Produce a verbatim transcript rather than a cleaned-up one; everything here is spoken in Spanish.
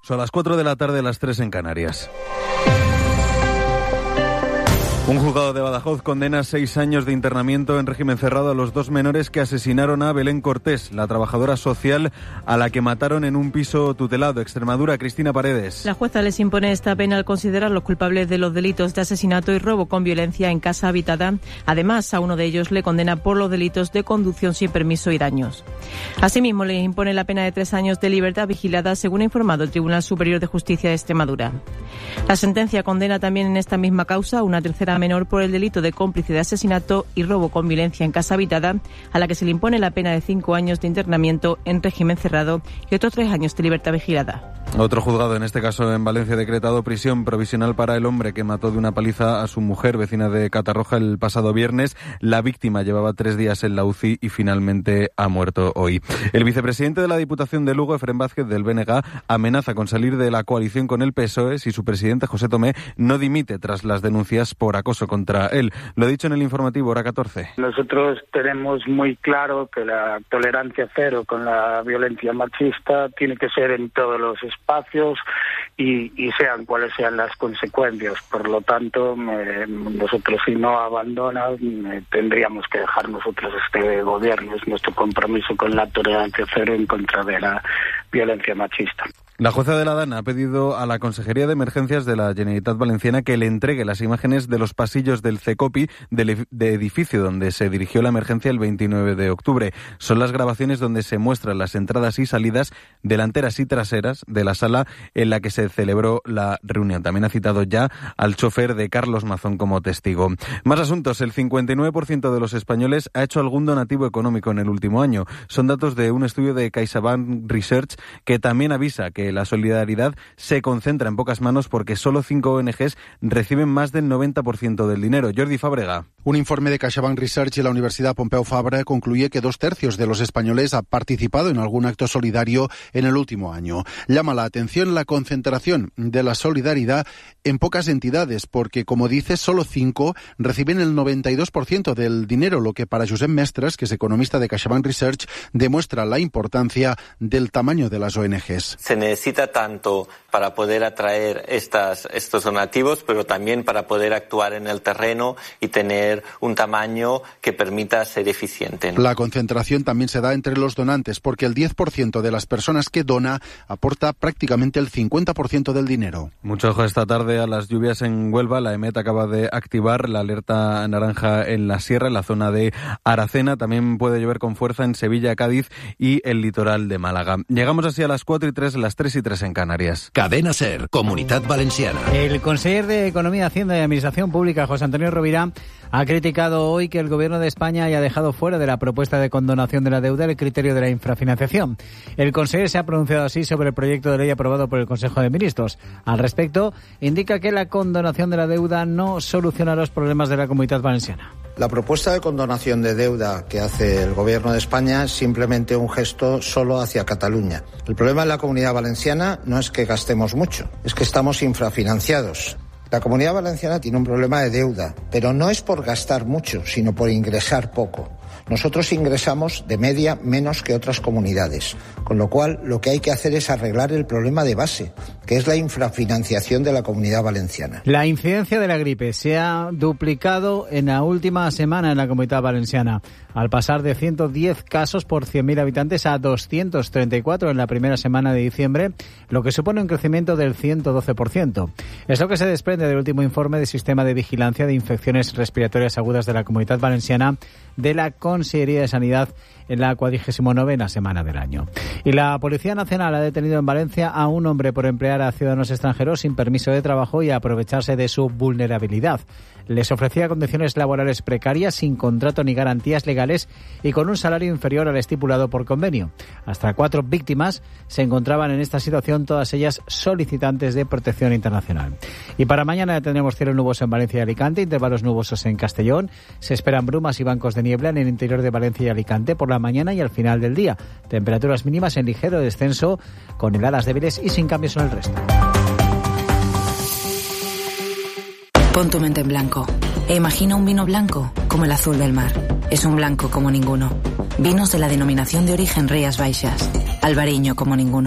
Son las cuatro de la tarde, las tres en Canarias. Un juzgado de Badajoz condena seis años de internamiento en régimen cerrado a los dos menores que asesinaron a Belén Cortés, la trabajadora social a la que mataron en un piso tutelado. Extremadura, Cristina Paredes. La jueza les impone esta pena al considerarlos culpables de los delitos de asesinato y robo con violencia en casa habitada. Además, a uno de ellos le condena por los delitos de conducción sin permiso y daños. Asimismo, les impone la pena de tres años de libertad vigilada, según ha informado el Tribunal Superior de Justicia de Extremadura. La sentencia condena también en esta misma causa a una tercera menor por el delito de cómplice de asesinato y robo con violencia en casa habitada, a la que se le impone la pena de cinco años de internamiento en régimen cerrado y otros tres años de libertad vigilada. Otro juzgado, en este caso en Valencia, ha decretado prisión provisional para el hombre que mató de una paliza a su mujer, vecina de Catarroja, el pasado viernes. La víctima llevaba tres días en la U C I y finalmente ha muerto hoy. El vicepresidente de la Diputación de Lugo, Efrén Vázquez, del B N G, amenaza con salir de la coalición con el P S O E si su presidente, José Tomé, no dimite tras las denuncias por acoso contra él. Lo ha dicho en el informativo Hora catorce. Nosotros tenemos muy claro que la tolerancia cero con la violencia machista tiene que ser en todos los espacios y, y sean cuales sean las consecuencias. Por lo tanto, eh, nosotros si no abandonan, eh, tendríamos que dejar nosotros este gobierno. Es nuestro compromiso con la tolerancia cero en contra de la violencia machista. La jueza de la Dana ha pedido a la Consejería de Emergencias de la Generalitat Valenciana que le entregue las imágenes de los pasillos del CECOPI del de edificio donde se dirigió la emergencia el veintinueve de octubre. Son las grabaciones donde se muestran las entradas y salidas delanteras y traseras de la sala en la que se celebró la reunión. También ha citado ya al chofer de Carlos Mazón como testigo. Más asuntos. El cincuenta y nueve por ciento de los españoles ha hecho algún donativo económico en el último año. Son datos de un estudio de CaixaBank Research que también avisa que la solidaridad se concentra en pocas manos porque solo cinco O N Ges reciben más del noventa por ciento del dinero. Jordi Fábrega. Un informe de CaixaBank Research y la Universidad Pompeu Fabra concluye que dos tercios de los españoles han participado en algún acto solidario en el último año. Llama la atención la concentración de la solidaridad en pocas entidades porque, como dice, solo cinco reciben el noventa y dos por ciento del dinero, lo que para Josep Mestres, que es economista de CaixaBank Research, demuestra la importancia del tamaño de las O N Ges. Se necesita tanto para poder atraer estas, estos donativos, pero también para poder actuar en el terreno y tener un tamaño que permita ser eficiente. La concentración también se da entre los donantes, porque el diez por ciento de las personas que dona aporta prácticamente el cincuenta por ciento del dinero. Mucho ojo esta tarde a las lluvias en Huelva. La EMET acaba de activar la alerta naranja en la sierra, en la zona de Aracena. También puede llover con fuerza en Sevilla, Cádiz y el litoral de Málaga. Llegamos así a las cuatro y tres, las tres y tres en Canarias. Cadena SER, Comunitat Valenciana. El conseller de Economía, Hacienda y Administración Pública, José Antonio Rovira, ha criticado hoy que el Gobierno de España haya dejado fuera de la propuesta de condonación de la deuda el criterio de la infrafinanciación. El conseller se ha pronunciado así sobre el proyecto de ley aprobado por el Consejo de Ministros. Al respecto, indica que la condonación de la deuda no soluciona los problemas de la Comunitat Valenciana. La propuesta de condonación de deuda que hace el Gobierno de España es simplemente un gesto solo hacia Cataluña. El problema en la Comunidad Valenciana no es que gastemos mucho, es que estamos infrafinanciados. La Comunidad Valenciana tiene un problema de deuda, pero no es por gastar mucho, sino por ingresar poco. Nosotros ingresamos de media menos que otras comunidades, con lo cual lo que hay que hacer es arreglar el problema de base, que es la infrafinanciación de la Comunidad Valenciana. La incidencia de la gripe se ha duplicado en la última semana en la Comunidad Valenciana, al pasar de ciento diez casos por cien mil habitantes a doscientos treinta y cuatro en la primera semana de diciembre, lo que supone un crecimiento del ciento doce por ciento. Es lo que se desprende del último informe del Sistema de Vigilancia de Infecciones Respiratorias Agudas de la Comunidad Valenciana de la Consellería de Sanidad en la cuadragésima novena semana del año. Y la Policía Nacional ha detenido en Valencia a un hombre por emplear a ciudadanos extranjeros sin permiso de trabajo y aprovecharse de su vulnerabilidad. Les ofrecía condiciones laborales precarias, sin contrato ni garantías legales y con un salario inferior al estipulado por convenio. Hasta cuatro víctimas se encontraban en esta situación, todas ellas solicitantes de protección internacional. Y para mañana tendremos cielo nuboso en Valencia y Alicante, intervalos nubosos en Castellón. Se esperan brumas y bancos de niebla en el interior de Valencia y Alicante por la mañana y al final del día. Temperaturas mínimas en ligero descenso, con heladas débiles y sin cambios en el resto. Pon tu mente en blanco e imagina un vino blanco como el azul del mar. Es un blanco como ninguno. Vinos de la denominación de origen Rías Baixas. Albariño como ninguno.